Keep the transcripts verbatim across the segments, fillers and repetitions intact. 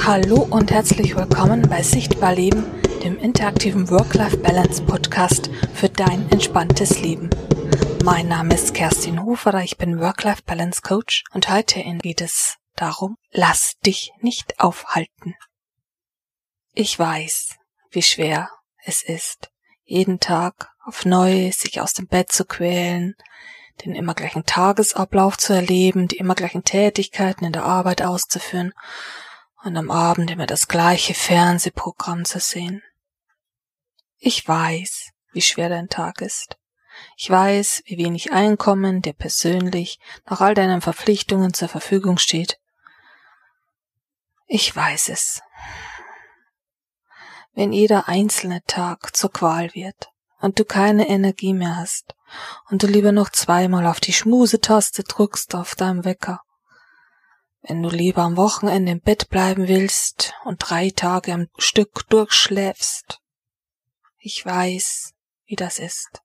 Hallo und herzlich willkommen bei Sichtbar Leben, dem interaktiven Work-Life-Balance-Podcast für dein entspanntes Leben. Mein Name ist Kerstin Hoferer, ich bin Work-Life-Balance-Coach und heute geht es darum, lass dich nicht aufhalten. Ich weiß, wie schwer es ist, jeden Tag auf neu sich aus dem Bett zu quälen, den immer gleichen Tagesablauf zu erleben, die immer gleichen Tätigkeiten in der Arbeit auszuführen und am Abend immer das gleiche Fernsehprogramm zu sehen. Ich weiß, wie schwer dein Tag ist. Ich weiß, wie wenig Einkommen dir persönlich nach all deinen Verpflichtungen zur Verfügung steht. Ich weiß es. Wenn jeder einzelne Tag zur Qual wird und du keine Energie mehr hast und du lieber noch zweimal auf die Schmusetaste drückst auf deinem Wecker, wenn du lieber am Wochenende im Bett bleiben willst und drei Tage am Stück durchschläfst. Ich weiß, wie das ist.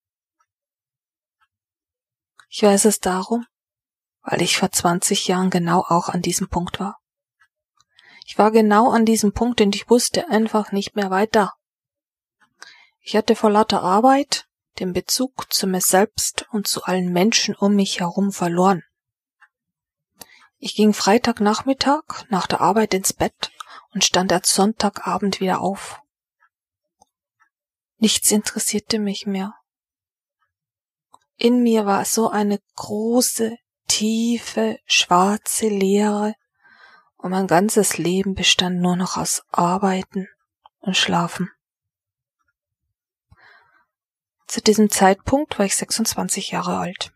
Ich weiß es darum, weil ich vor zwanzig Jahren genau auch an diesem Punkt war. Ich war genau an diesem Punkt und ich wusste einfach nicht mehr weiter. Ich hatte vor lauter Arbeit den Bezug zu mir selbst und zu allen Menschen um mich herum verloren. Ich ging Freitagnachmittag nach der Arbeit ins Bett und stand erst Sonntagabend wieder auf. Nichts interessierte mich mehr. In mir war so eine große, tiefe, schwarze Leere und mein ganzes Leben bestand nur noch aus Arbeiten und Schlafen. Zu diesem Zeitpunkt war ich sechsundzwanzig Jahre alt.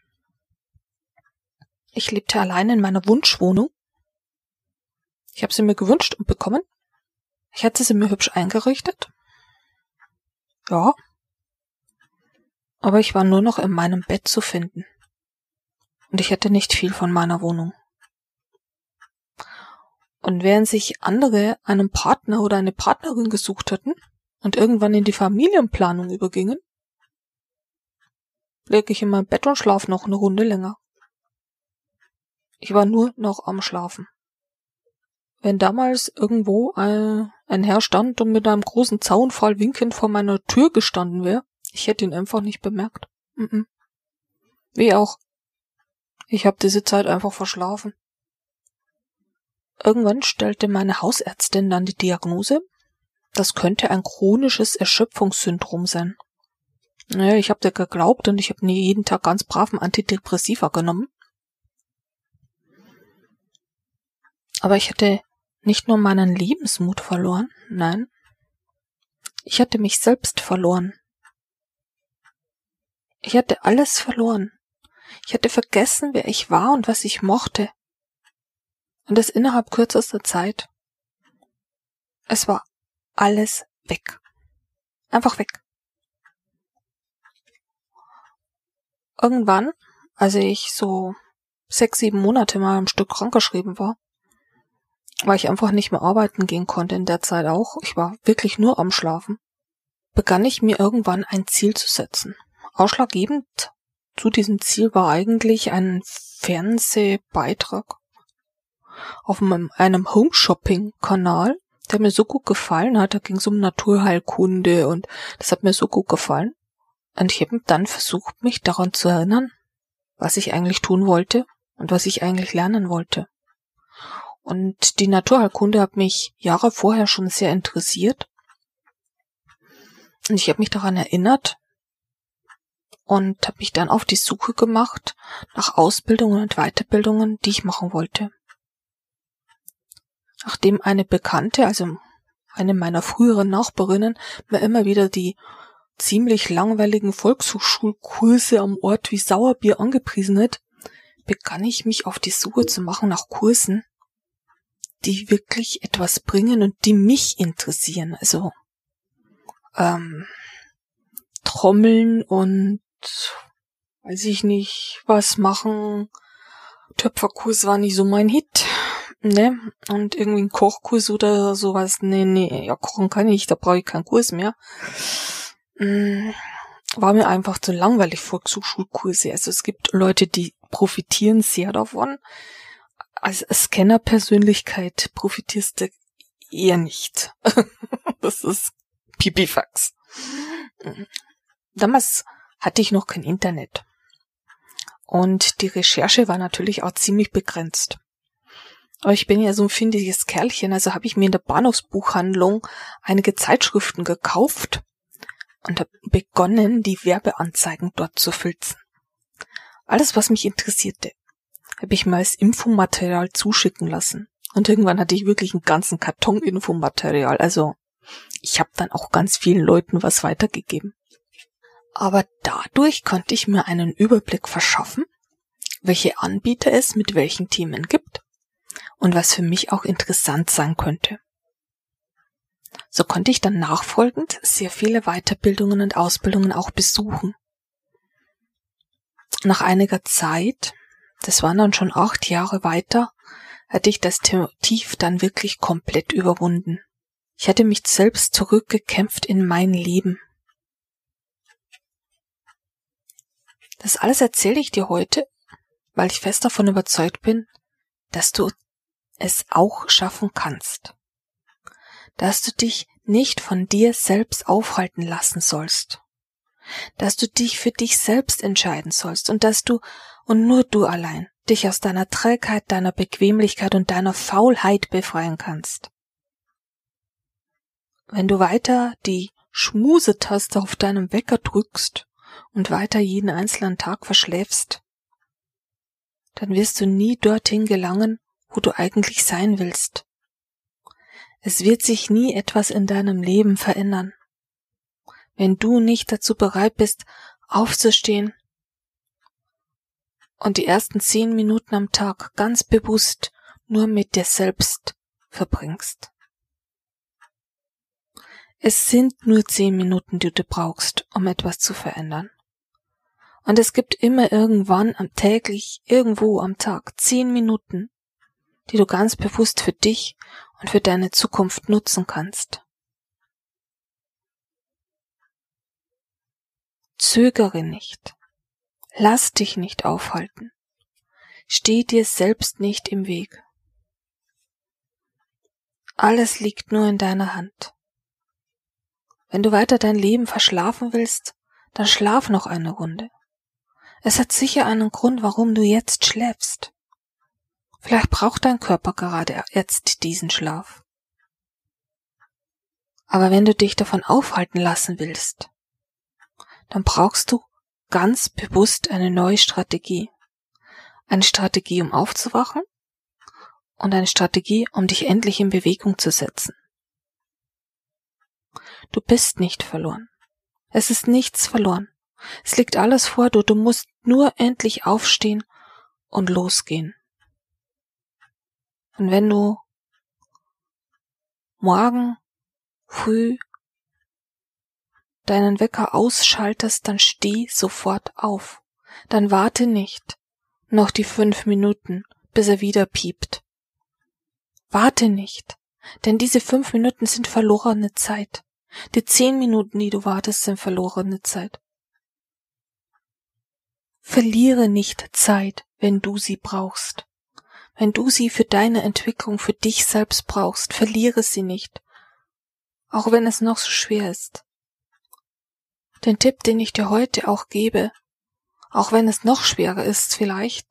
Ich lebte allein in meiner Wunschwohnung. Ich habe sie mir gewünscht und bekommen. Ich hatte sie mir hübsch eingerichtet. Ja. Aber ich war nur noch in meinem Bett zu finden. Und ich hatte nicht viel von meiner Wohnung. Und während sich andere einen Partner oder eine Partnerin gesucht hatten und irgendwann in die Familienplanung übergingen, lag ich in meinem Bett und schlaf noch eine Runde länger. Ich war nur noch am Schlafen. Wenn damals irgendwo ein, ein Herr stand und mit einem großen Zaunpfahl winkend vor meiner Tür gestanden wäre, ich hätte ihn einfach nicht bemerkt. Mm-mm. Wie auch. Ich habe diese Zeit einfach verschlafen. Irgendwann stellte meine Hausärztin dann die Diagnose, das könnte ein chronisches Erschöpfungssyndrom sein. Naja, ich habe dir geglaubt und ich habe nie jeden Tag ganz brav ein Antidepressiva genommen. Aber ich hatte nicht nur meinen Lebensmut verloren, nein, ich hatte mich selbst verloren. Ich hatte alles verloren. Ich hatte vergessen, wer ich war und was ich mochte. Und das innerhalb kürzester Zeit. Es war alles weg. Einfach weg. Irgendwann, als ich so sechs, sieben Monate mal am Stück krankgeschrieben war, weil ich einfach nicht mehr arbeiten gehen konnte in der Zeit auch, ich war wirklich nur am Schlafen, begann ich mir irgendwann ein Ziel zu setzen. Ausschlaggebend zu diesem Ziel war eigentlich ein Fernsehbeitrag auf einem Home-Shopping-Kanal, der mir so gut gefallen hat. Da ging es um Naturheilkunde und das hat mir so gut gefallen. Und ich habe dann versucht, mich daran zu erinnern, was ich eigentlich tun wollte und was ich eigentlich lernen wollte. Und die Naturheilkunde hat mich Jahre vorher schon sehr interessiert. Und ich habe mich daran erinnert und habe mich dann auf die Suche gemacht nach Ausbildungen und Weiterbildungen, die ich machen wollte. Nachdem eine Bekannte, also eine meiner früheren Nachbarinnen, mir immer wieder die ziemlich langweiligen Volkshochschulkurse am Ort wie Sauerbier angepriesen hat, begann ich mich auf die Suche zu machen nach Kursen, die wirklich etwas bringen und die mich interessieren. Also ähm, Trommeln und weiß ich nicht, was machen. Töpferkurs war nicht so mein Hit, ne? Und irgendwie ein Kochkurs oder sowas, nee, nee, ja, kochen kann ich, da brauche ich keinen Kurs mehr. War mir einfach zu langweilig, Volkshochschulkurse. Also es gibt Leute, die profitieren sehr davon. Als Scanner-Persönlichkeit profitierst du eher nicht. Das ist Pipifax. Damals hatte ich noch kein Internet. Und die Recherche war natürlich auch ziemlich begrenzt. Aber ich bin ja so ein findiges Kerlchen, also habe ich mir in der Bahnhofsbuchhandlung einige Zeitschriften gekauft und habe begonnen, die Werbeanzeigen dort zu filzen. Alles, was mich interessierte, habe ich mir als Infomaterial zuschicken lassen. Und irgendwann hatte ich wirklich einen ganzen Karton Infomaterial. Also ich habe dann auch ganz vielen Leuten was weitergegeben. Aber dadurch konnte ich mir einen Überblick verschaffen, welche Anbieter es mit welchen Themen gibt und was für mich auch interessant sein könnte. So konnte ich dann nachfolgend sehr viele Weiterbildungen und Ausbildungen auch besuchen. Nach einiger Zeit, das waren dann schon acht Jahre weiter, hatte ich das Tief dann wirklich komplett überwunden. Ich hatte mich selbst zurückgekämpft in mein Leben. Das alles erzähle ich dir heute, weil ich fest davon überzeugt bin, dass du es auch schaffen kannst. Dass du dich nicht von dir selbst aufhalten lassen sollst. Dass du dich für dich selbst entscheiden sollst und dass du, und nur du allein, dich aus deiner Trägheit, deiner Bequemlichkeit und deiner Faulheit befreien kannst. Wenn du weiter die Schmusetaste auf deinem Wecker drückst und weiter jeden einzelnen Tag verschläfst, dann wirst du nie dorthin gelangen, wo du eigentlich sein willst. Es wird sich nie etwas in deinem Leben verändern, wenn du nicht dazu bereit bist, aufzustehen und die ersten zehn Minuten am Tag ganz bewusst nur mit dir selbst verbringst. Es sind nur zehn Minuten, die du brauchst, um etwas zu verändern. Und es gibt immer irgendwann am täglich, irgendwo am Tag, zehn Minuten, die du ganz bewusst für dich und für deine Zukunft nutzen kannst. Zögere nicht. Lass dich nicht aufhalten. Steh dir selbst nicht im Weg. Alles liegt nur in deiner Hand. Wenn du weiter dein Leben verschlafen willst, dann schlaf noch eine Runde. Es hat sicher einen Grund, warum du jetzt schläfst. Vielleicht braucht dein Körper gerade jetzt diesen Schlaf. Aber wenn du dich davon aufhalten lassen willst, dann brauchst du ganz bewusst eine neue Strategie. Eine Strategie, um aufzuwachen und eine Strategie, um dich endlich in Bewegung zu setzen. Du bist nicht verloren. Es ist nichts verloren. Es liegt alles vor dir. Du musst nur endlich aufstehen und losgehen. Und wenn du morgen früh deinen Wecker ausschaltest, dann steh sofort auf. Dann warte nicht noch die fünf Minuten, bis er wieder piept. Warte nicht, denn diese fünf Minuten sind verlorene Zeit. Die zehn Minuten, die du wartest, sind verlorene Zeit. Verliere nicht Zeit, wenn du sie brauchst. Wenn du sie für deine Entwicklung, für dich selbst brauchst, verliere sie nicht. Auch wenn es noch so schwer ist. Den Tipp, den ich dir heute auch gebe, auch wenn es noch schwerer ist vielleicht,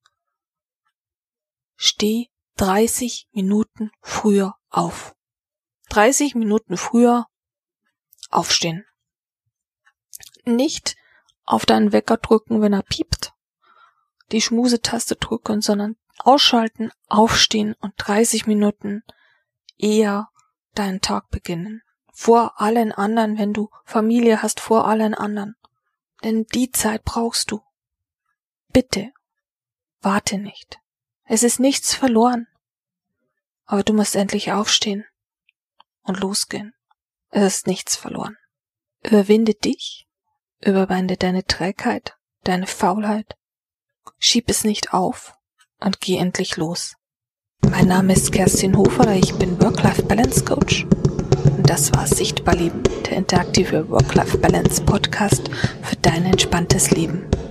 steh dreißig Minuten früher auf. dreißig Minuten früher aufstehen. Nicht auf deinen Wecker drücken, wenn er piept, die Schmusetaste drücken, sondern ausschalten, aufstehen und dreißig Minuten eher deinen Tag beginnen. Vor allen anderen, wenn du Familie hast, vor allen anderen. Denn die Zeit brauchst du. Bitte, warte nicht. Es ist nichts verloren. Aber du musst endlich aufstehen und losgehen. Es ist nichts verloren. Überwinde dich, überwinde deine Trägheit, deine Faulheit. Schieb es nicht auf und geh endlich los. Mein Name ist Kerstin Hofer, ich bin Work-Life-Balance-Coach. Und das war Sichtbar Leben, der interaktive Work-Life-Balance-Podcast für dein entspanntes Leben.